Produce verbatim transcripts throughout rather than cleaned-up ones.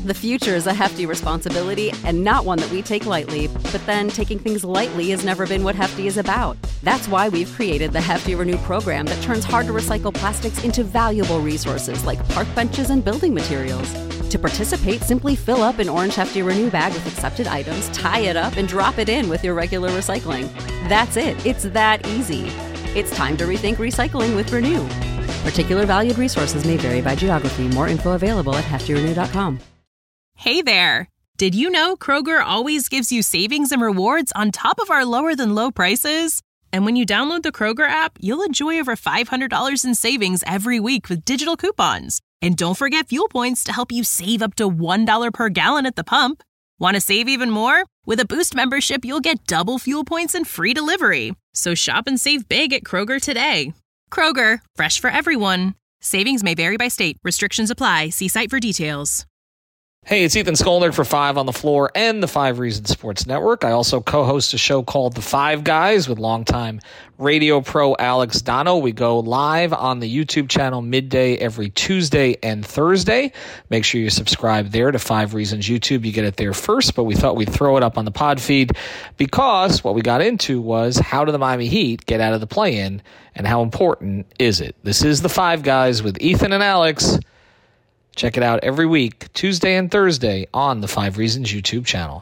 The future is a hefty responsibility and not one that we take lightly, but then taking things lightly has never been what Hefty is about. That's why we've created the Hefty Renew program that turns hard-to-recycle plastics into valuable resources like park benches and building materials. To participate, simply fill up an orange Hefty Renew bag with accepted items, tie it up, and drop it in with your regular recycling. That's it. It's that easy. It's time to rethink recycling with Renew. Particular valued resources may vary by geography. More info available at hefty renew dot com. Hey there! Did you know Kroger always gives you savings and rewards on top of our lower-than-low prices? And when you download the Kroger app, you'll enjoy over five hundred dollars in savings every week with digital coupons. And don't forget fuel points to help you save up to one dollar per gallon at the pump. Want to save even more? With a Boost membership, you'll get double fuel points and free delivery. So shop and save big at Kroger today. Kroger, fresh for everyone. Savings may vary by state. Restrictions apply. See site for details. Hey, it's Ethan Skolnick for Five on the Floor and the Five Reasons Sports Network. I also co-host a show called The Five Guys with longtime radio pro Alex Dono. We go live on the YouTube channel midday every Tuesday and Thursday. Make sure you subscribe there to Five Reasons YouTube. You get it there first, but we thought we'd throw it up on the pod feed because what we got into was how do the Miami Heat get out of the play-in and how important is it? This is The Five Guys with Ethan and Alex. Check it out every week, Tuesday and Thursday, on the Five Reasons YouTube channel.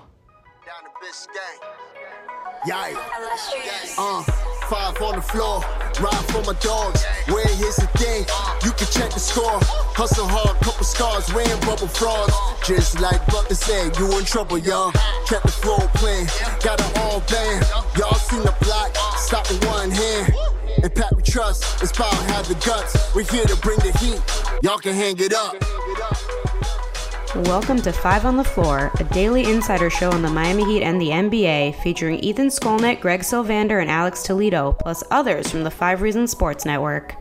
Yeah. Uh, five on the floor, ride for my dogs. Where here's the thing, you can check the score. Hustle hard, couple scars, wearing bubble frogs. Just like Butler said, you in trouble, y'all. Kept the floor playing, got it all banned. Y'all seen the block, stop with one hand. And Pat we trust, it's power, have the guts. We're here to bring the heat, y'all can hang it up. Welcome to Five on the Floor, a daily insider show on the Miami Heat and the N B A, featuring Ethan Skolnick, Greg Sylvander, and Alex Toledo, plus others from the Five Reasons Sports Network.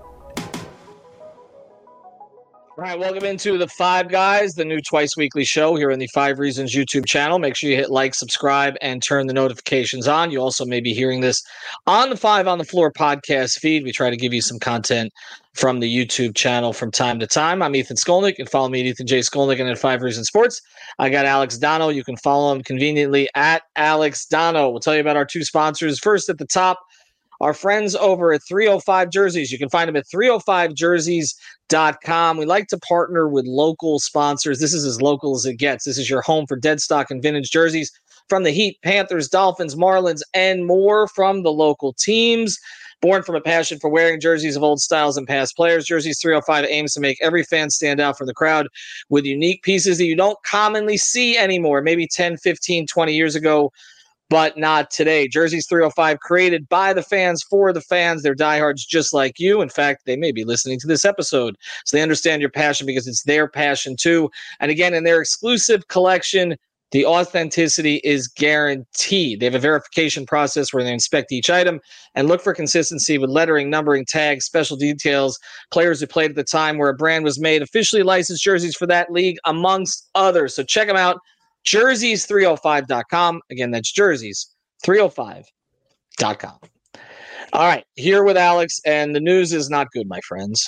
All right, welcome into the Five Guys, the new twice weekly show here on the Five Reasons YouTube channel. Make sure you hit like, subscribe, and turn the notifications on. You also may be hearing this on the Five on the Floor podcast feed. We try to give you some content from the YouTube channel from time to time. I'm Ethan Skolnick. You can follow me at Ethan J. Skolnick and at Five Reasons Sports. I got Alex Dono. You can follow him conveniently at Alex Dono. We'll tell you about our two sponsors. First at the top, our friends over at three oh five Jerseys. You can find them at three oh five jerseys dot com. We like to partner with local sponsors. This is as local as it gets. This is your home for dead stock and vintage jerseys from the Heat, Panthers, Dolphins, Marlins, and more from the local teams. Born from a passion for wearing jerseys of old styles and past players, Jerseys three oh five aims to make every fan stand out from the crowd with unique pieces that you don't commonly see anymore. Maybe ten, fifteen, twenty years ago, but not today. Jerseys three oh five, created by the fans for the fans. They're diehards just like you. In fact, they may be listening to this episode, so they understand your passion because it's their passion too. And again, in their exclusive collection, the authenticity is guaranteed. They have a verification process where they inspect each item and look for consistency with lettering, numbering, tags, special details, players who played at the time where a brand was made, officially licensed jerseys for that league, amongst others. So check them out. jerseys three oh five dot com. Again, that's jerseys three oh five dot com. All right, here with Alex, and the news is not good, my friends.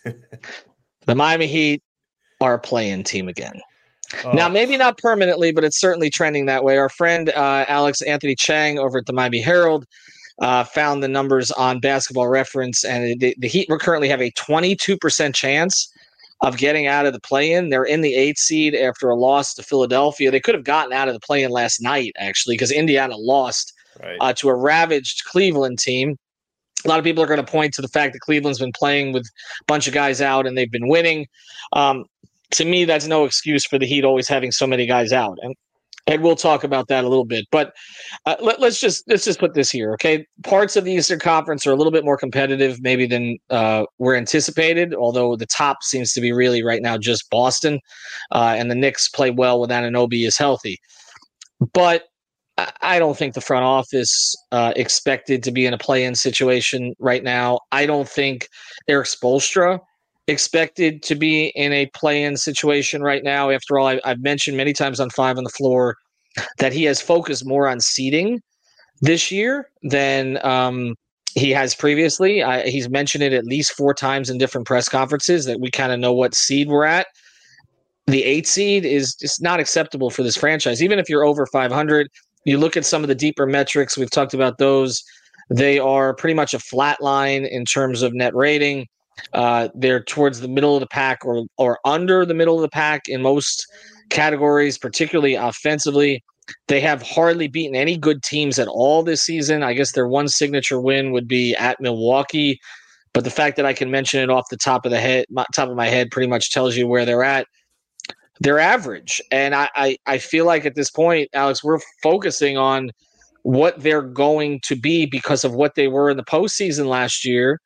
The Miami Heat are a play-in team again. Oh. Now, maybe not permanently, but it's certainly trending that way. Our friend uh, Alex Anthony Chang over at the Miami Herald uh, found the numbers on Basketball Reference, and the, the Heat currently have a twenty-two percent chance of getting out of the play-in. They're in the eighth seed after a loss to Philadelphia. They could have gotten out of the play-in last night, actually, because Indiana lost right. uh, to a ravaged Cleveland team. A lot of people are going to point to the fact that Cleveland's been playing with a bunch of guys out and they've been winning. Um, to me, that's no excuse for the Heat always having so many guys out. And and we'll talk about that a little bit. But uh, let, let's just let's just put this here, okay? Parts of the Eastern Conference are a little bit more competitive maybe than uh, were anticipated, although the top seems to be really right now just Boston. Uh, and the Knicks play well when Anunoby is healthy. But I don't think the front office uh, expected to be in a play-in situation right now. I don't think Erik Spoelstra expected to be in a play-in situation right now. After all, I, I've mentioned many times on Five on the Floor that he has focused more on seeding this year than um, he has previously. I, he's mentioned it at least four times in different press conferences that we kind of know what seed we're at. the eight seed is just not acceptable for this franchise. Even if you're over five hundred, you look at some of the deeper metrics, we've talked about those. They are pretty much a flat line in terms of net rating. Uh, they're towards the middle of the pack or or under the middle of the pack in most categories, particularly offensively. They have hardly beaten any good teams at all this season. I guess their one signature win would be at Milwaukee, but the fact that I can mention it off the top of the head, top of my head, pretty much tells you where they're at. They're average, and I, I, I feel like at this point, Alex, we're focusing on what they're going to be because of what they were in the postseason last year.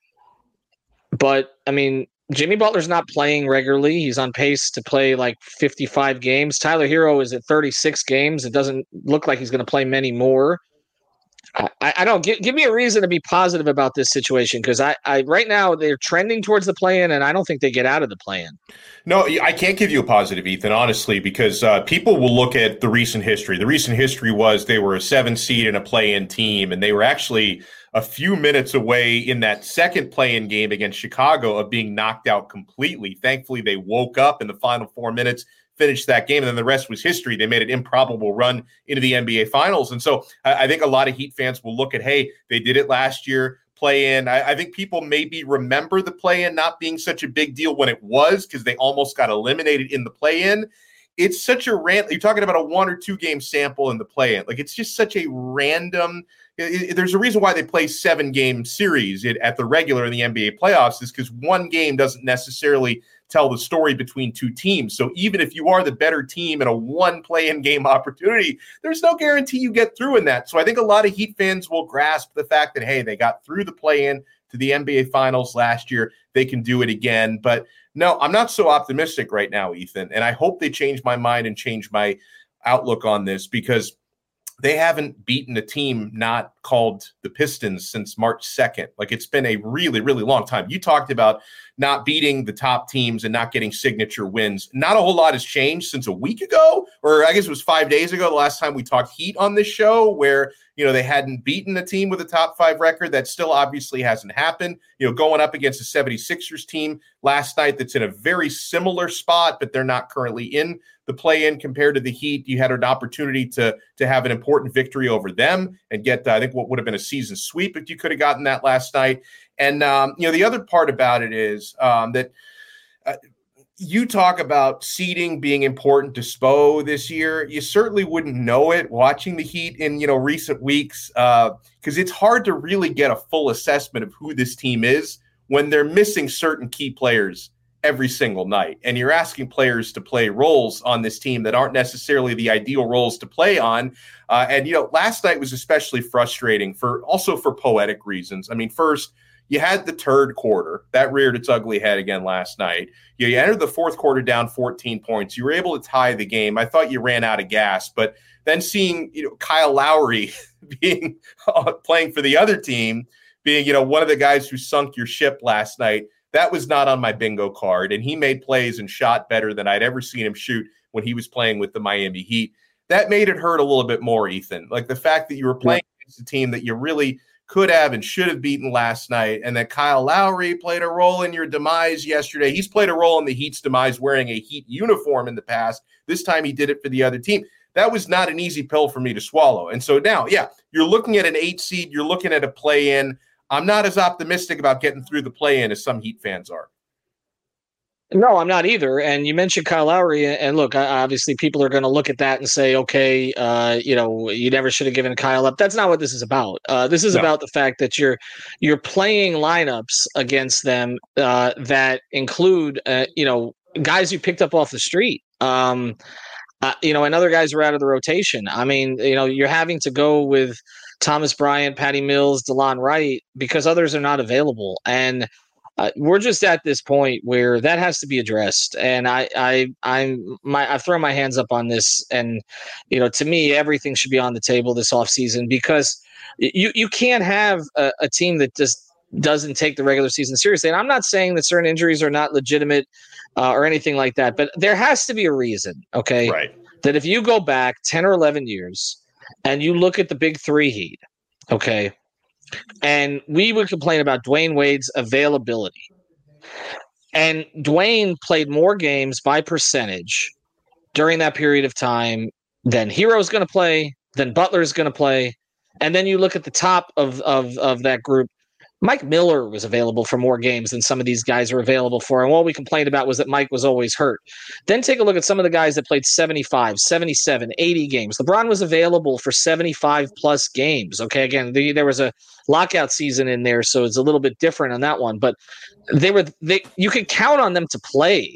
But I mean, Jimmy Butler's not playing regularly. He's on pace to play like fifty-five games. Tyler Hero is at thirty-six games. It doesn't look like he's going to play many more. I, I don't give, give me a reason to be positive about this situation, because I, I right now they're trending towards the play-in, and I don't think they get out of the play-in. No, I can't give you a positive, Ethan, honestly, because uh, people will look at the recent history. The recent history was they were a seven seed and a play-in team, and they were actually a few minutes away in that second play-in game against Chicago of being knocked out completely. Thankfully, they woke up in the final four minutes, finished that game, and then the rest was history. They made an improbable run into the N B A Finals. And so I, I think a lot of Heat fans will look at, hey, they did it last year, play-in. I, I think people maybe remember the play-in not being such a big deal when it was, because they almost got eliminated in the play-in. It's such a random – you're talking about a one- or two-game sample in the play-in. Like, it's just such a random – there's a reason why they play seven-game series at the regular in the N B A playoffs, is because one game doesn't necessarily tell the story between two teams. So even if you are the better team in a one play-in game opportunity, there's no guarantee you get through in that. So I think a lot of Heat fans will grasp the fact that, hey, they got through the play-in to the N B A Finals last year. They can do it again. But no, I'm not so optimistic right now, Ethan. And I hope they change my mind and change my outlook on this, because they haven't beaten a team not called the Pistons since March second. Like, it's been a really, really long time. You talked about not beating the top teams and not getting signature wins. Not a whole lot has changed since a week ago, or I guess it was five days ago, the last time we talked Heat on this show, where, you know, they hadn't beaten a team with a top five record. That still obviously hasn't happened. You know, going up against the seventy-sixers team last night that's in a very similar spot, but they're not currently in the play-in compared to the Heat. You had an opportunity to, to have an important victory over them and get, uh, I think, what would have been a season sweep if you could have gotten that last night. And, um, you know, the other part about it is um, that uh, you talk about seeding being important to Spo this year. You certainly wouldn't know it watching the Heat in, you know, recent weeks, because uh, it's hard to really get a full assessment of who this team is when they're missing certain key players every single night. And you're asking players to play roles on this team that aren't necessarily the ideal roles to play on. Uh, and, you know, last night was especially frustrating for also for poetic reasons. I mean, first, you had the turd quarter that reared its ugly head again last night. You, you entered the fourth quarter down fourteen points. You were able to tie the game. I thought you ran out of gas, but then seeing, you know, Kyle Lowry being uh, playing for the other team, being, you know, one of the guys who sunk your ship last night, that was not on my bingo card. And he made plays and shot better than I'd ever seen him shoot when he was playing with the Miami Heat. That made it hurt a little bit more, Ethan. Like the fact that you were playing against a team that you really could have and should have beaten last night, and that Kyle Lowry played a role in your demise yesterday. He's played a role in the Heat's demise wearing a Heat uniform in the past. This time he did it for the other team. That was not an easy pill for me to swallow. And so now, yeah, you're looking at an eight seed. You're looking at a play-in. I'm not as optimistic about getting through the play-in as some Heat fans are. No, I'm not either. And you mentioned Kyle Lowry, and look, obviously people are going to look at that and say, okay, uh, you know, you never should have given Kyle up. That's not what this is about. Uh, this is no. about the fact that you're you're playing lineups against them uh, that include, uh, you know, guys you picked up off the street. Um, uh, you know, and other guys are out of the rotation. I mean, you know, you're having to go with Thomas Bryant, Patty Mills, DeLon Wright, because others are not available. And Uh, we're just at this point where that has to be addressed, and I, I, I'm my, I've thrown my hands up on this, and you know, to me, everything should be on the table this offseason, because you you can't have a, a team that just doesn't take the regular season seriously. And I'm not saying that certain injuries are not legitimate uh, or anything like that, but there has to be a reason, okay? Right. That if you go back ten or eleven years and you look at the Big Three Heat, okay. And we would complain about Dwayne Wade's availability. And Dwayne played more games by percentage during that period of time than Hero's going to play, than Butler's going to play. And then you look at the top of, of, of that group. Mike Miller was available for more games than some of these guys were available for. And all we complained about was that Mike was always hurt. Then take a look at some of the guys that played seventy-five, seventy-seven, eighty games. LeBron was available for seventy-five plus games. Okay, again, the, there was a lockout season in there, so it's a little bit different on that one. But they were they you could count on them to play.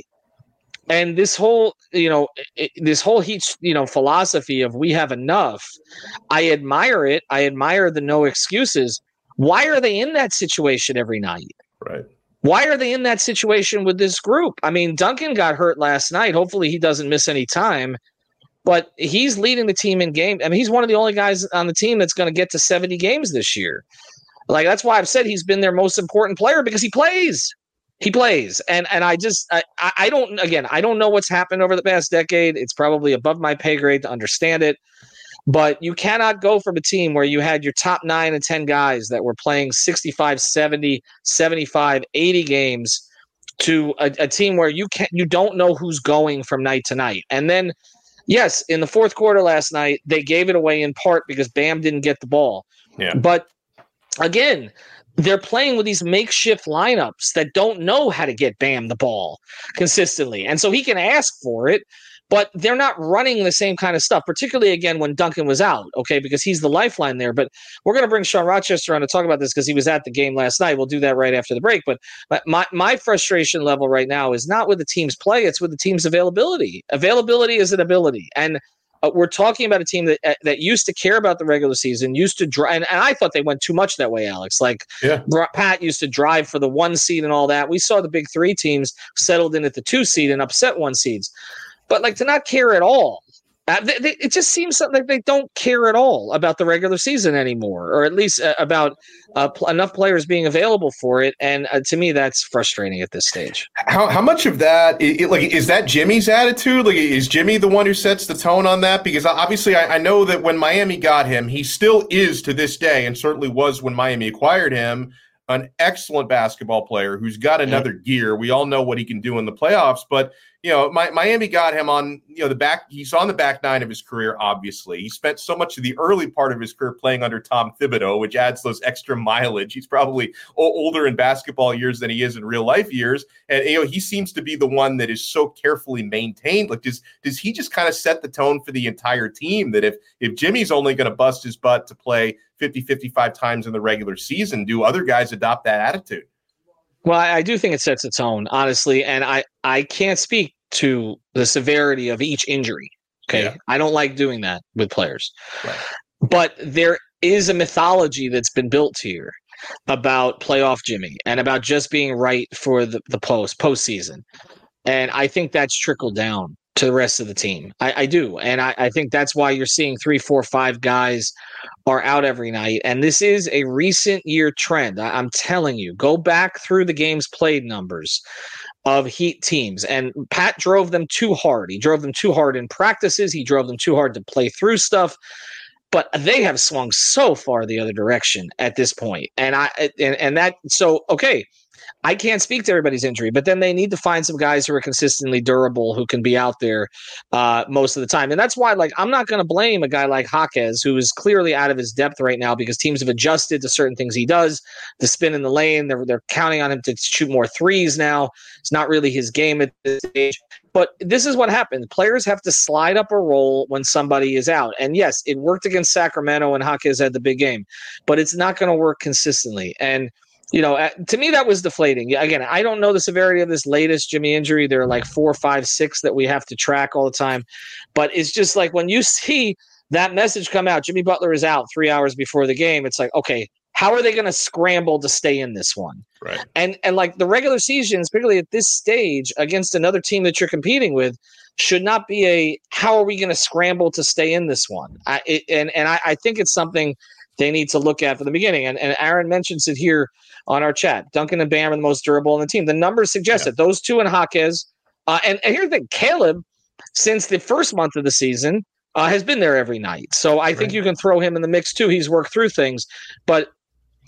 And this whole, you know, it, this whole Heat, you know, philosophy of we have enough, I admire it. I admire the no excuses. Why are they in that situation every night? Right. Why are they in that situation with this group? I mean, Duncan got hurt last night. Hopefully he doesn't miss any time, but he's leading the team in game. I mean, he's one of the only guys on the team that's going to get to seventy games this year. Like, that's why I've said he's been their most important player, because he plays. He plays. And and I just, I, I don't, again, I don't know what's happened over the past decade. It's probably above my pay grade to understand it. But you cannot go from a team where you had your top nine and ten guys that were playing sixty-five, seventy, seventy-five, eighty games to a, a team where you can't, you don't know who's going from night to night. And then, yes, in the fourth quarter last night, they gave it away in part because Bam didn't get the ball. Yeah. But again, they're playing with these makeshift lineups that don't know how to get Bam the ball consistently. And so he can ask for it, but they're not running the same kind of stuff, particularly, again, when Duncan was out, okay, because he's the lifeline there. But we're going to bring Sean Rochester on to talk about this because he was at the game last night. We'll do that right after the break. But my, my frustration level right now is not with the team's play. It's with the team's availability. Availability is an ability. And uh, we're talking about a team that uh, that used to care about the regular season, used to drive. And, and I thought they went too much that way, Alex. Like, yeah. Pat used to drive for the one seed and all that. We saw the big three teams settled in at the two seed and upset one seeds. But, like, to not care at all, uh, they, they, it just seems like they don't care at all about the regular season anymore, or at least uh, about uh, pl- enough players being available for it. And uh, to me, that's frustrating at this stage. How how much of that, is, like, is that Jimmy's attitude? Like, is Jimmy the one who sets the tone on that? Because obviously, I, I know that when Miami got him, he still is to this day, and certainly was when Miami acquired him, an excellent basketball player who's got another mm-hmm. gear. We all know what he can do in the playoffs, but you know, my, Miami got him on, you know, the back. He's on the back nine of his career, obviously. He spent so much of the early part of his career playing under Tom Thibodeau, which adds those extra mileage. He's probably o- older in basketball years than he is in real life years. And, you know, he seems to be the one that is so carefully maintained. Like, does, does he just kind of set the tone for the entire team that if, if Jimmy's only going to bust his butt to play fifty, fifty-five times in the regular season, do other guys adopt that attitude? Well, I do think it sets a tone, honestly, and I, I can't speak to the severity of each injury. Okay. Yeah. I don't like doing that with players. Right. But there is a mythology that's been built here about playoff Jimmy and about just being right for the, the post postseason. And I think that's trickled down to the rest of the team. I, I do. And I, I think that's why you're seeing three, four, five guys are out every night. And this is a recent year trend. I, I'm telling you, go back through the games played numbers of Heat teams. And Pat drove them too hard. He drove them too hard in practices. He drove them too hard to play through stuff. But they have swung so far the other direction at this point. And I and, and that so okay. I can't speak to everybody's injury, but then they need to find some guys who are consistently durable who can be out there uh, most of the time. And that's why, like, I'm not going to blame a guy like Jaquez, who is clearly out of his depth right now because teams have adjusted to certain things he does, the spin in the lane. They're, they're counting on him to shoot more threes now. It's not really his game at this stage. But this is what happens. Players have to slide up a roll when somebody is out. And yes, it worked against Sacramento and Jaquez had the big game, but it's not going to work consistently. And you know, to me, that was deflating. Again, I don't know the severity of this latest Jimmy injury. There are like four, five, six that we have to track all the time. But it's just like when you see that message come out, Jimmy Butler is out three hours before the game. It's like, okay, how are they going to scramble to stay in this one? Right. And and like the regular season, particularly at this stage against another team that you're competing with, should not be a how are we going to scramble to stay in this one? I, it, and and I, I think it's something they need to look at from the beginning. And, and Aaron mentions it here on our chat. Duncan and Bam are the most durable on the team. The numbers suggest yeah. it. Those two and Jaquez. Uh, and, and here's the thing. Caleb, since the first month of the season, uh, has been there every night. So I right. think you can throw him in the mix too. He's worked through things. But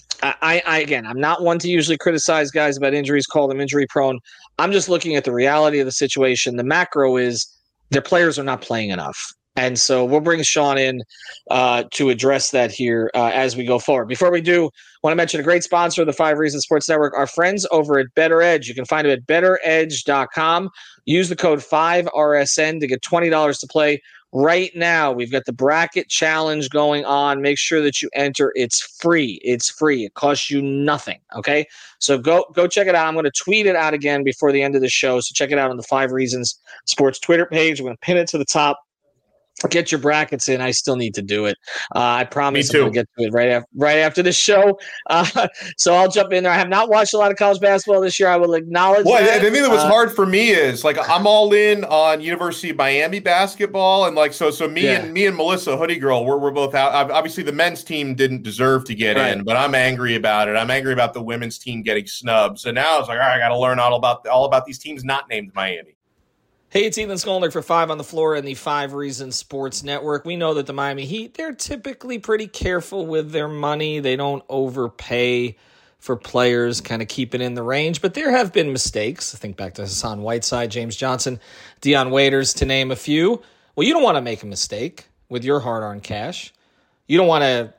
I, I again, I'm not one to usually criticize guys about injuries, call them injury prone. I'm just looking at the reality of the situation. The macro is their players are not playing enough. And so we'll bring Sean in uh, to address that here uh, as we go forward. Before we do, I want to mention a great sponsor of the Five Reasons Sports Network, our friends over at Better Edge. You can find them at better edge dot com. Use the code five R S N to get twenty dollars to play. Right now, we've got the bracket challenge going on. Make sure that you enter. It's free. It's free. It costs you nothing, okay? So go go check it out. I'm going to tweet it out again before the end of the show, so check it out on the Five Reasons Sports Twitter page. We're going to pin it to the top. Get your brackets in. I still need to do it. Uh, I promise I'm going to get to it right after, right after the show. Uh, so I'll jump in there. I have not watched a lot of college basketball this year. I will acknowledge well, that. The thing that was uh, hard for me is like I'm all in on University of Miami basketball, and like so so me yeah. and me and Melissa Hoodie Girl, we're we're both out. Obviously, the men's team didn't deserve to get right. in, but I'm angry about it. I'm angry about the women's team getting snubbed. So now it's like, all right, I got to learn all about all about these teams not named Miami. Hey, it's Ethan Skolnick for Five on the Floor and the Five Reasons Sports Network. We know that the Miami Heat, they're typically pretty careful with their money. They don't overpay for players, kind of keep it in the range. But there have been mistakes. Think back to Hassan Whiteside, James Johnson, Dion Waiters, to name a few. Well, you don't want to make a mistake with your hard-earned cash. You don't want to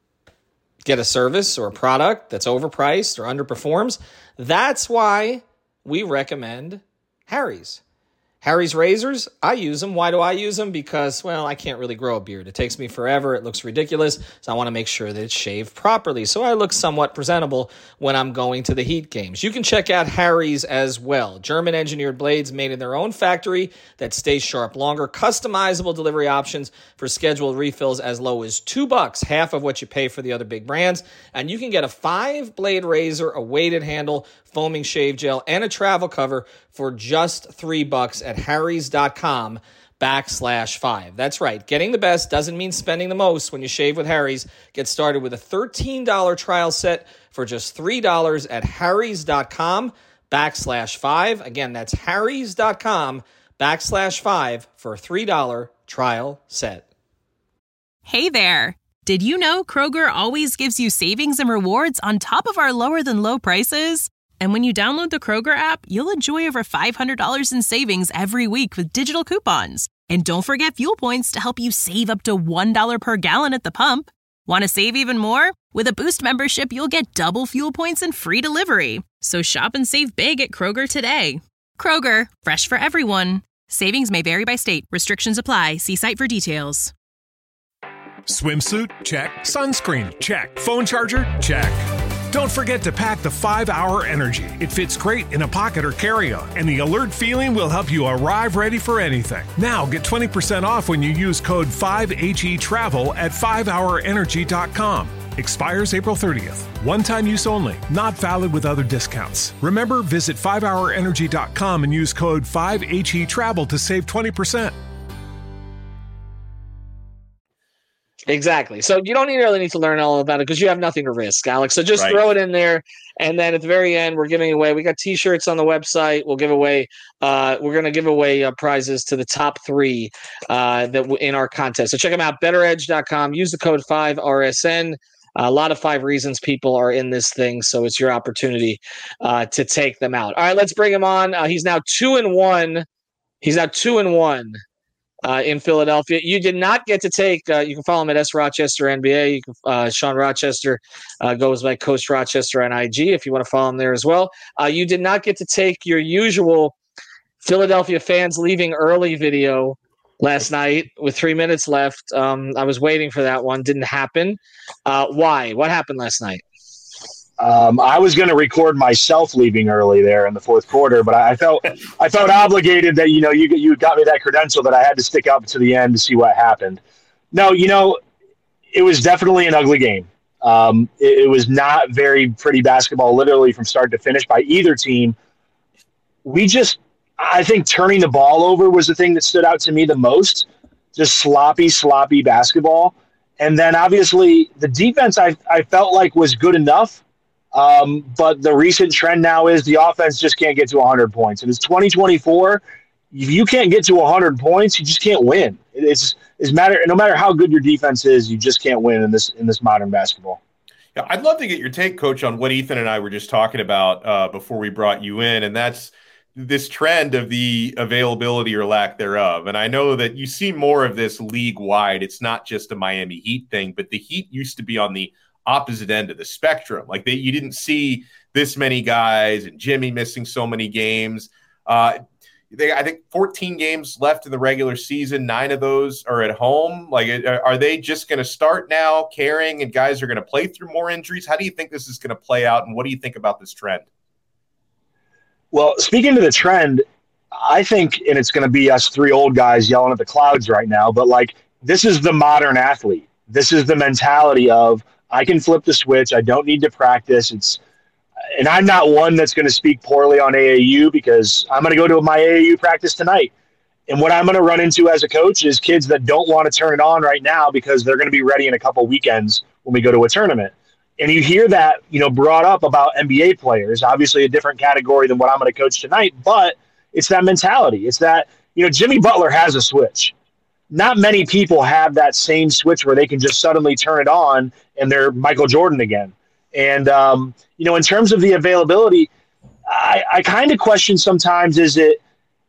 get a service or a product that's overpriced or underperforms. That's why we recommend Harry's. Harry's razors, I use them. Why do I use them? Because, well, I can't really grow a beard. It takes me forever. It looks ridiculous. So I want to make sure that it's shaved properly. So I look somewhat presentable when I'm going to the Heat games. You can check out Harry's as well. German-engineered blades made in their own factory that stay sharp longer. Customizable delivery options for scheduled refills as low as two bucks, half of what you pay for the other big brands. And you can get a five-blade razor, a weighted handle, foaming shave gel, and a travel cover for just three bucks at harrys.com backslash five. That's right. Getting the best doesn't mean spending the most when you shave with Harry's. Get started with a thirteen dollars trial set for just three dollars at harrys.com backslash five. Again, that's harrys.com backslash five for a three dollars trial set. Hey there. Did you know Kroger always gives you savings and rewards on top of our lower than low prices? And when you download the Kroger app, you'll enjoy over five hundred dollars in savings every week with digital coupons. And don't forget fuel points to help you save up to one dollar per gallon at the pump. Want to save even more? With a Boost membership, you'll get double fuel points and free delivery. So shop and save big at Kroger today. Kroger, fresh for everyone. Savings may vary by state. Restrictions apply. See site for details. Swimsuit? Check. Sunscreen? Check. Phone charger? Check. Don't forget to pack the five hour Energy. It fits great in a pocket or carry-on, and the alert feeling will help you arrive ready for anything. Now get twenty percent off when you use code five H E travel at five hour energy dot com. Expires April thirtieth. One-time use only. Not valid with other discounts. Remember, visit five hour energy dot com and use code five H E travel to save twenty percent. Exactly. So you don't really need to learn all about it because you have nothing to risk, Alex. So just right. throw it in there. And then at the very end, we're giving away, we got t-shirts on the website. We'll give away, uh, we're going to give away uh, prizes to the top three uh, that w- in our contest. So check them out, better edge dot com. Use the code five R S N. Uh, a lot of Five Reasons people are in this thing, so it's your opportunity uh, to take them out. All right, let's bring him on. Uh, he's now two and one. He's now two and one. Uh, in Philadelphia. You did not get to take, uh, you can follow him at S Rochester N B A. You can, uh, Sean Rochester uh, goes by Coach Rochester on I G if you want to follow him there as well. Uh, you did not get to take your usual Philadelphia fans leaving early video last night with three minutes left. Um, I was waiting for that one. Didn't happen. Uh, why? What happened last night? Um, I was going to record myself leaving early there in the fourth quarter, but I felt I felt obligated that, you know, you you got me that credential that I had to stick up to the end to see what happened. No, you know, it was definitely an ugly game. Um, it, it was not very pretty basketball, literally from start to finish by either team. We just, I think turning the ball over was the thing that stood out to me the most. Just sloppy, sloppy basketball. And then obviously the defense I, I felt like was good enough. Um, but the recent trend now is the offense just can't get to one hundred points. And it's twenty twenty-four. If you can't get to one hundred points, you just can't win. It's it's matter no matter how good your defense is, you just can't win in this in this modern basketball. Yeah, I'd love to get your take, Coach, on what Ethan and I were just talking about uh, before we brought you in, and that's this trend of the availability or lack thereof. And I know that you see more of this league-wide. It's not just a Miami Heat thing, but the Heat used to be on the opposite end of the spectrum. Like they, you didn't see this many guys and Jimmy missing so many games. Uh, they, I think fourteen games left in the regular season. Nine of those are at home. Like, are they just going to start now caring and guys are going to play through more injuries? How do you think this is going to play out? And what do you think about this trend? Well, speaking to the trend, I think, and it's going to be us three old guys yelling at the clouds right now, but like, this is the modern athlete. This is the mentality of, I can flip the switch. I don't need to practice. It's, and I'm not one that's going to speak poorly on A A U because I'm going to go to my A A U practice tonight. And what I'm going to run into as a coach is kids that don't want to turn it on right now because they're going to be ready in a couple weekends when we go to a tournament. And you hear that, you know, brought up about N B A players, obviously a different category than what I'm going to coach tonight, but it's that mentality. It's that, you know, Jimmy Butler has a switch. Not many people have that same switch where they can just suddenly turn it on and they're Michael Jordan again. And, um, you know, in terms of the availability, I, I kind of question sometimes, is it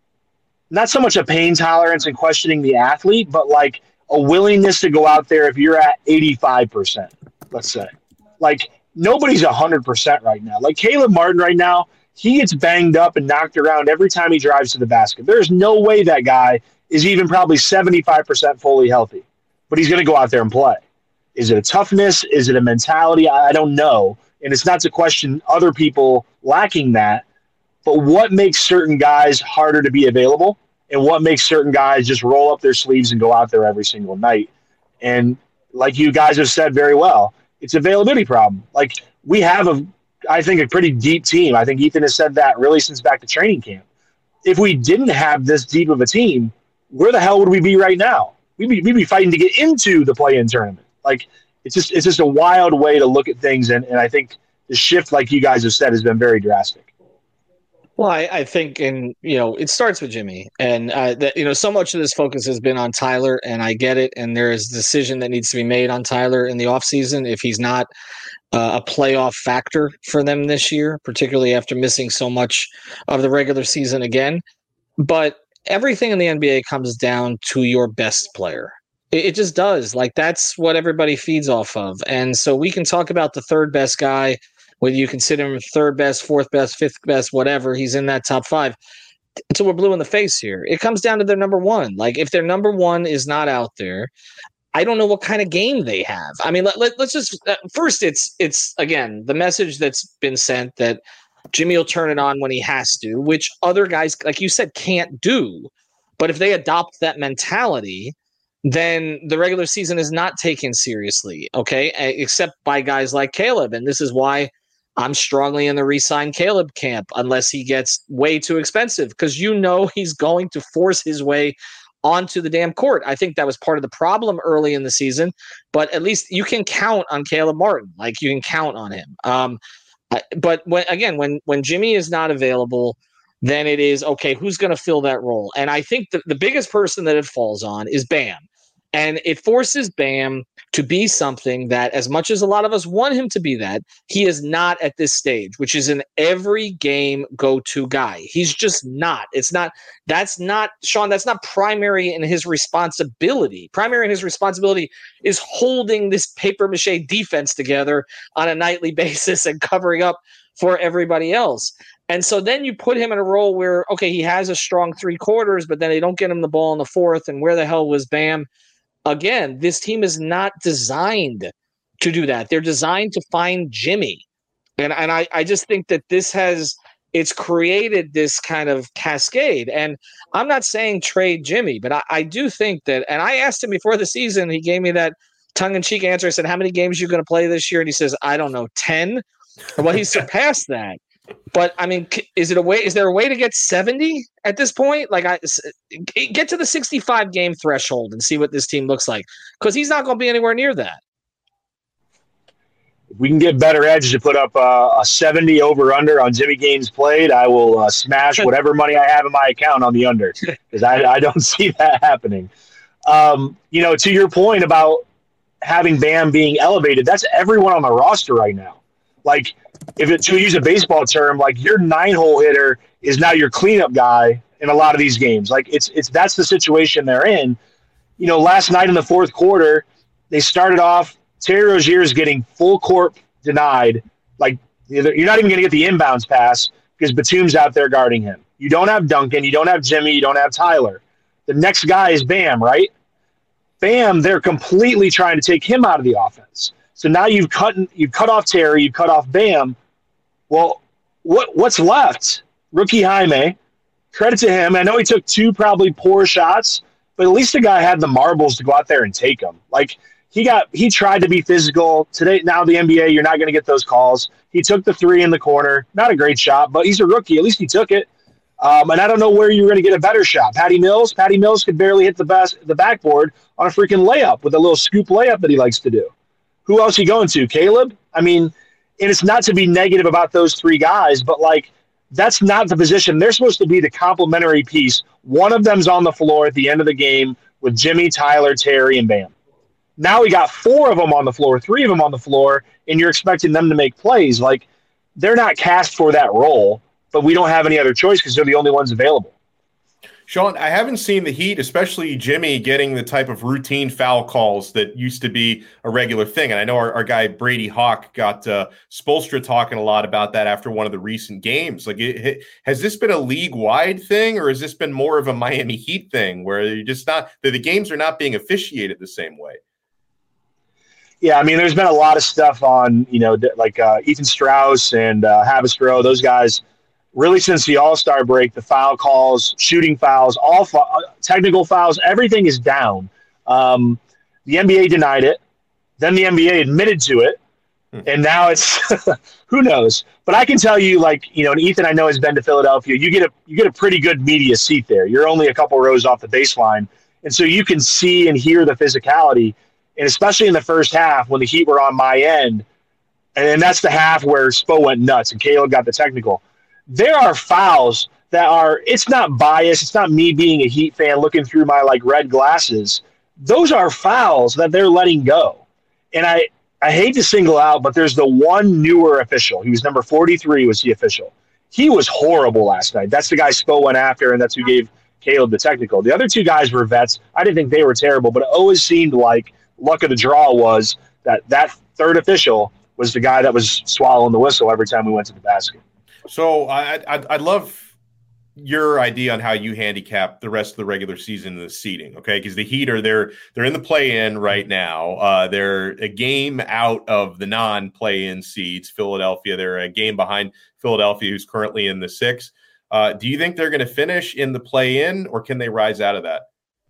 not so much a pain tolerance and questioning the athlete, but like a willingness to go out there if you're at eighty-five percent, let's say. Like, nobody's one hundred percent right now. Like, Caleb Martin right now, he gets banged up and knocked around every time he drives to the basket. There's no way that guy is even probably seventy-five percent fully healthy. But he's going to go out there and play. Is it a toughness? Is it a mentality? I don't know. And it's not to question other people lacking that. But what makes certain guys harder to be available? And what makes certain guys just roll up their sleeves and go out there every single night? And like you guys have said very well, it's an availability problem. Like, we have, a, I think, a pretty deep team. I think Ethan has said that really since back to training camp. If we didn't have this deep of a team, where the hell would we be right now? We'd be, we'd be fighting to get into the play-in tournament. Like, it's just it's just a wild way to look at things, and, and I think the shift, like you guys have said, has been very drastic. Well, I, I think, and you know, it starts with Jimmy, and uh, that you know, so much of this focus has been on Tyler, and I get it. And there is a decision that needs to be made on Tyler in the offseason if he's not uh, a playoff factor for them this year, particularly after missing so much of the regular season again. But everything in the N B A comes down to your best player. It, it just does. Like, that's what everybody feeds off of, and so we can talk about the third best guy. Whether you consider him third best, fourth best, fifth best, whatever, he's in that top five. Until we're blue in the face here. It comes down to their number one. Like, if their number one is not out there, I don't know what kind of game they have. I mean, let, let, let's just uh, first, it's it's again the message that's been sent that Jimmy will turn it on when he has to, which other guys, like you said, can't do. But if they adopt that mentality, then the regular season is not taken seriously, okay? Except by guys like Caleb, and this is why I'm strongly in the re-sign Caleb camp unless he gets way too expensive, because you know he's going to force his way onto the damn court. I think that was part of the problem early in the season, but at least you can count on Caleb Martin. Like, you can count on him. Um, but when again, when when Jimmy is not available, then it is, okay, who's going to fill that role? And I think the, the biggest person that it falls on is Bam. And it forces Bam to be something that, as much as a lot of us want him to be that, he is not at this stage, which is an every game go-to guy. He's just not. It's not, that's not, Sean, that's not primary in his responsibility. Primary in his responsibility is holding this papier-mâché defense together on a nightly basis and covering up for everybody else. And so then you put him in a role where, okay, he has a strong three quarters, but then they don't get him the ball in the fourth, and where the hell was Bam? Again, this team is not designed to do that. They're designed to find Jimmy. And and I, I just think that this has, it's created this kind of cascade. And I'm not saying trade Jimmy, but I, I do think that, and I asked him before the season, he gave me that tongue-in-cheek answer. I said, how many games are you going to play this year? And he says, I don't know, ten? Well, he surpassed that. But I mean, is it a way? Is there a way to get seventy at this point? Like, I get to the sixty-five game threshold and see what this team looks like, because he's not going to be anywhere near that. If we can get Better Edge to put up uh, a seventy over under on Jimmy games played, I will uh, smash whatever money I have in my account on the under, because I, I don't see that happening. Um, you know, to your point about having Bam being elevated, that's everyone on the roster right now. Like, if it, to use a baseball term, like your nine-hole hitter is now your cleanup guy in a lot of these games. Like, it's it's that's the situation they're in. You know, last night in the fourth quarter, they started off, Terry Rozier is getting full court denied. Like, you're not even going to get the inbounds pass because Batum's out there guarding him. You don't have Duncan. You don't have Jimmy. You don't have Tyler. The next guy is Bam, right? Bam, they're completely trying to take him out of the offense. So now you've cut you've cut off Terry, you've cut off Bam. Well, what what's left? Rookie Jaime, credit to him. I know he took two probably poor shots, but at least the guy had the marbles to go out there and take them. Like he got he tried to be physical. Today, now the N B A, you're not going to get those calls. He took the three in the corner. Not a great shot, but he's a rookie. At least he took it. Um, and I don't know where you're going to get a better shot. Patty Mills? Patty Mills could barely hit the bas- the backboard on a freaking layup with a little scoop layup that he likes to do. Who else are you going to? Caleb? I mean, and it's not to be negative about those three guys, but, like, that's not the position. They're supposed to be the complementary piece. One of them's on the floor at the end of the game with Jimmy, Tyler, Terry, and Bam. Now we got four of them on the floor, three of them on the floor, and you're expecting them to make plays. Like, they're not cast for that role, but we don't have any other choice because they're the only ones available. Sean, I haven't seen the Heat, especially Jimmy, getting the type of routine foul calls that used to be a regular thing. And I know our, our guy Brady Hawk got uh, Spoelstra talking a lot about that after one of the recent games. Like, it, it, has this been a league-wide thing, or has this been more of a Miami Heat thing where you're just not the, the games are not being officiated the same way? Yeah, I mean, there's been a lot of stuff on, you know, like uh, Ethan Strauss and uh, Havistro, those guys. Really, since the All-Star break, the foul calls, shooting fouls, all fa- technical fouls, everything is down. Um, the N B A denied it. Then the N B A admitted to it. Hmm. And now it's – who knows? But I can tell you, like, you know, and Ethan I know has been to Philadelphia. You get a you get a pretty good media seat there. You're only a couple rows off the baseline. And so you can see and hear the physicality. And especially in the first half when the Heat were on my end, and, and that's the half where Spo went nuts and Caleb got the technical. There are fouls that are – it's not bias. It's not me being a Heat fan looking through my, like, red glasses. Those are fouls that they're letting go. And I, I hate to single out, but there's the one newer official. He was number forty-three was the official. He was horrible last night. That's the guy Spo went after, and that's who gave Caleb the technical. The other two guys were vets. I didn't think they were terrible, but it always seemed like luck of the draw was that that third official was the guy that was swallowing the whistle every time we went to the basket. So I, I, I'd love your idea on how you handicap the rest of the regular season and the seeding, okay? Because the Heat are they're they're in the play-in right now. Uh, they're a game out of the non-play-in seeds. Philadelphia, they're a game behind Philadelphia, who's currently in the six. Uh, do you think they're going to finish in the play-in, or can they rise out of that?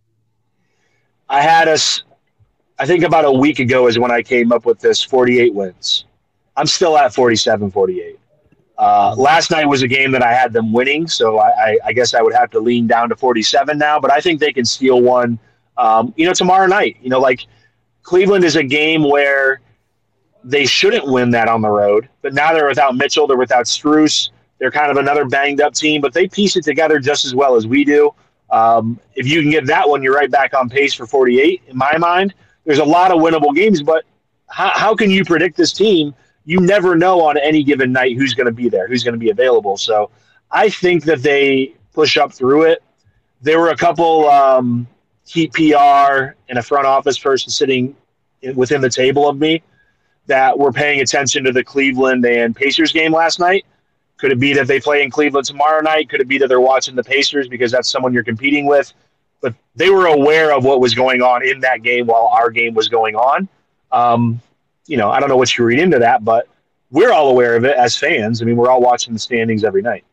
I had us. I think about a week ago is when I came up with this forty-eight wins. I'm still at forty-seven, forty-eight. Uh, last night was a game that I had them winning, so I, I, I guess I would have to lean down to forty-seven now, but I think they can steal one, um, you know, tomorrow night. You know, like Cleveland is a game where they shouldn't win that on the road, but now they're without Mitchell, they're without Strus. They're kind of another banged-up team, but they piece it together just as well as we do. Um, if you can get that one, you're right back on pace for forty-eight, in my mind. There's a lot of winnable games, but how, how can you predict this team? You never know on any given night who's going to be there, who's going to be available. So I think that they push up through it. There were a couple um, Heat P R and a front office person sitting in, within the table of me that were paying attention to the Cleveland and Pacers game last night. Could it be that they play in Cleveland tomorrow night? Could it be that they're watching the Pacers because that's someone you're competing with? But they were aware of what was going on in that game while our game was going on. Um, you know, I don't know what you read into that, but we're all aware of it as fans. I mean, we're all watching the standings every night.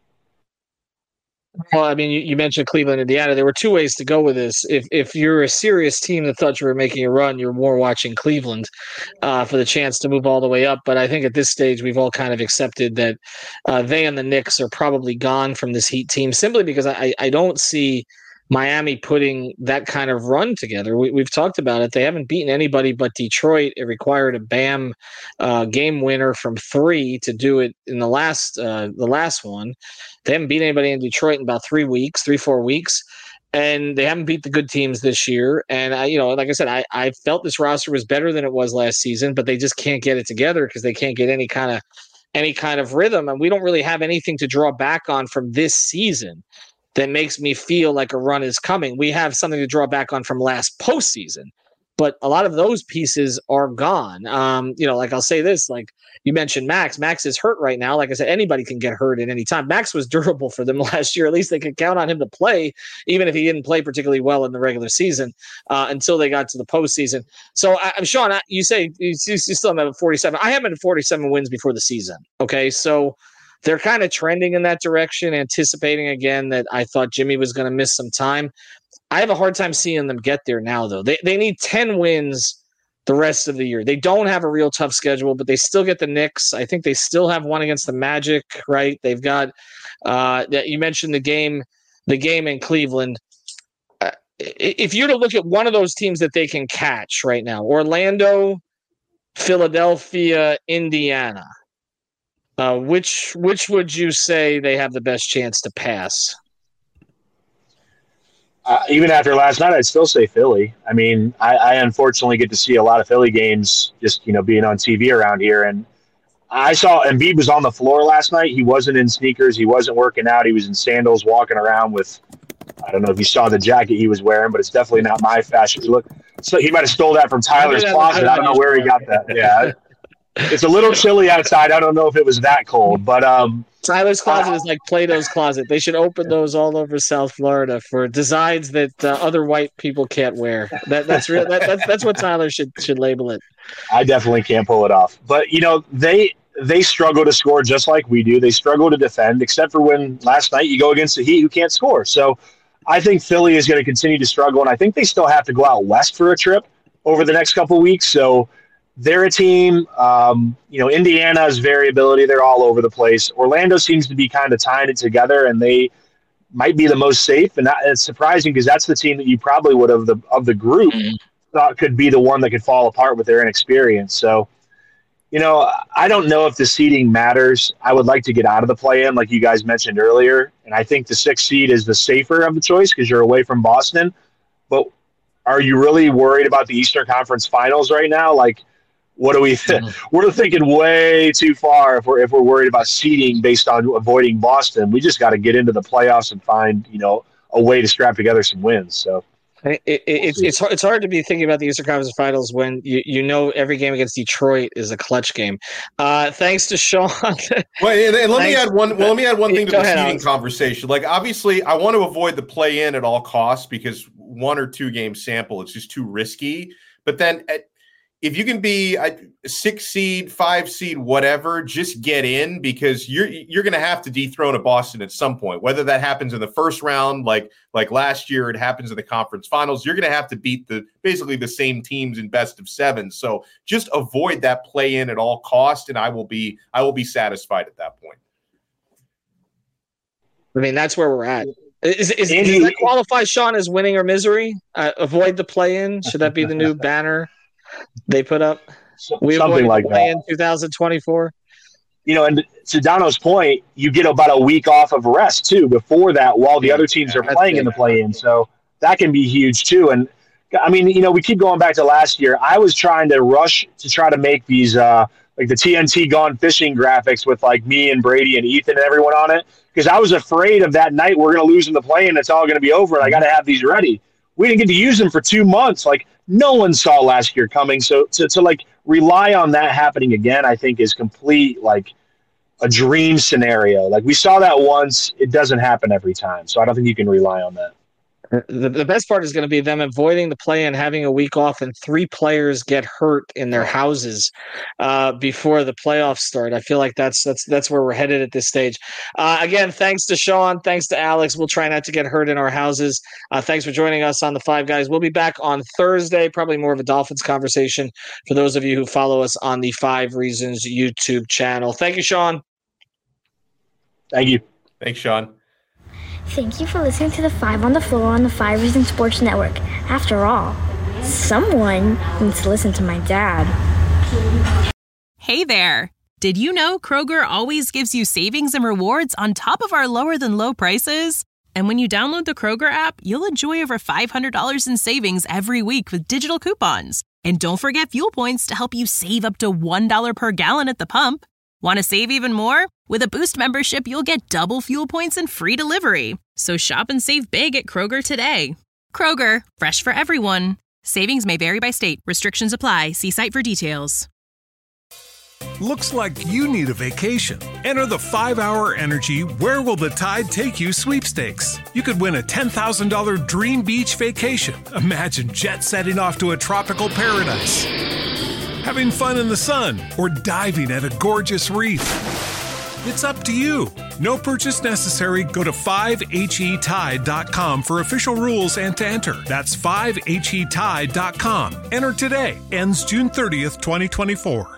Well, I mean, you, you mentioned Cleveland, Indiana. There were two ways to go with this. If if you're a serious team that thought you were making a run, you're more watching Cleveland uh, for the chance to move all the way up. But I think at this stage, we've all kind of accepted that uh, they and the Knicks are probably gone from this Heat team simply because I, I don't see Miami putting that kind of run together. We, we've talked about it. They haven't beaten anybody but Detroit. It required a Bam uh, game winner from three to do it in the last uh, the last one. They haven't beat anybody in Detroit in about three weeks, three, four weeks. and they haven't beat the good teams this year. And I, you know, like I said, I, I felt this roster was better than it was last season, but they just can't get it together because they can't get any kind of any kind of rhythm, and we don't really have anything to draw back on from this season that makes me feel like a run is coming. We have something to draw back on from last postseason, but a lot of those pieces are gone. Um, you know, like I'll say this, like you mentioned Max. Max is hurt right now. Like I said, anybody can get hurt at any time. Max was durable for them last year. At least they could count on him to play, even if he didn't play particularly well in the regular season uh, until they got to the postseason. So, I, Sean, I, you say you, you still have him at forty-seven. I have him at forty-seven wins before the season. Okay, so they're kind of trending in that direction, anticipating again that I thought Jimmy was going to miss some time. I have a hard time seeing them get there now, though. They they need ten wins the rest of the year. They don't have a real tough schedule, but they still get the Knicks. I think they still have one against the Magic, right? They've got uh, that you mentioned the game, the game in Cleveland. Uh, if you're to look at one of those teams that they can catch right now, Orlando, Philadelphia, Indiana, uh, which which would you say they have the best chance to pass? Uh, even after last night, I'd still say Philly. I mean, I, I unfortunately get to see a lot of Philly games just, you know, being on T V around here. And I saw Embiid was on the floor last night. He wasn't in sneakers. He wasn't working out. He was in sandals walking around with, I don't know if you saw the jacket he was wearing, but it's definitely not my fashion. Look, so he might have stole that from Tyler's closet. I don't know where he got that. Yeah. It's a little chilly outside. I don't know if it was that cold, but um, Tyler's closet uh, is like Plato's closet. They should open those all over South Florida for designs that uh, other white people can't wear. That, that's real. That, that's that's what Tyler should should label it. I definitely can't pull it off. But you know, they they struggle to score just like we do. They struggle to defend, except for when last night you go against the Heat who can't score. So I think Philly is going to continue to struggle, and I think they still have to go out west for a trip over the next couple of weeks. So. They're a team, um, you know, Indiana's variability, they're all over the place. Orlando seems to be kind of tying it together, and they might be the most safe. And that, it's surprising because that's the team that you probably would have, the, of the group, mm-hmm. thought could be the one that could fall apart with their inexperience. So, you know, I don't know if the seeding matters. I would like to get out of the play-in, like you guys mentioned earlier. And I think the sixth seed is the safer of the choice because you're away from Boston. But are you really worried about the Eastern Conference Finals right now? Like, What do we think? Mm-hmm. We're thinking way too far if we're if we're worried about seeding based on avoiding Boston. We just got to get into the playoffs and find, you know, a way to strap together some wins. So it, it, it's it's hard, it's hard to be thinking about the Eastern Conference Finals when you, you know every game against Detroit is a clutch game. Uh, thanks to Sean. Well, and, and let me add one. Well, let me add one thing to Go the ahead, seeding Alex. conversation. Like, obviously, I want to avoid the play-in at all costs because one or two game sample, it's just too risky. But then at if you can be a six seed, five seed, whatever, just get in because you're you're going to have to dethrone a Boston at some point. Whether that happens in the first round, like like last year, it happens in the conference finals. You're going to have to beat the basically the same teams in best of seven. So just avoid that play in at all cost, and I will be I will be satisfied at that point. I mean, that's where we're at. Is, is, Andy, does that qualify Sean as winning or misery? Uh, avoid the play in. Should that be the new banner they put up? We Something like that. In twenty twenty-four. You know, and to Dono's point, you get about a week off of rest too before that, while the other teams yeah, are playing big. in the play-in. So that can be huge too. And I mean, you know, we keep going back to last year. I was trying to rush to try to make these uh, like the T N T Gone Fishing graphics with like me and Brady and Ethan and everyone on it because I was afraid of that night we're going to lose in the play-in. It's all going to be over, and I got to have these ready. We didn't get to use them for two months. Like no one saw last year coming. So to, to like rely on that happening again, I think is complete like a dream scenario. Like we saw that once, it doesn't happen every time. So I don't think you can rely on that. The, the best part is going to be them avoiding the play and having a week off, and three players get hurt in their houses uh, before the playoffs start. I feel like that's that's that's where we're headed at this stage. Uh, again, thanks to Sean, thanks to Alex. We'll try not to get hurt in our houses. Uh, thanks for joining us on the Five Guys. We'll be back on Thursday, probably more of a Dolphins conversation for those of you who follow us on the Five Reasons YouTube channel. Thank you, Sean. Thank you. Thanks, Sean. Thank you for listening to the Five on the Floor on the Five Reasons Sports Network. After all, someone needs to listen to my dad. Hey there. Did you know Kroger always gives you savings and rewards on top of our lower than low prices? And when you download the Kroger app, you'll enjoy over five hundred dollars in savings every week with digital coupons. And don't forget fuel points to help you save up to one dollar per gallon at the pump. Want to save even more? With a Boost membership, you'll get double fuel points and free delivery. So shop and save big at Kroger today. Kroger, fresh for everyone. Savings may vary by state. Restrictions apply. See site for details. Looks like you need a vacation. Enter the five hour Energy Where Will the Tide Take You sweepstakes. You could win a ten thousand dollars dream beach vacation. Imagine jet setting off to a tropical paradise, having fun in the sun, or diving at a gorgeous reef. It's up to you. No purchase necessary. Go to five H E tide dot com for official rules and to enter. That's five H E tide dot com. Enter today. Ends June thirtieth, twenty twenty-four.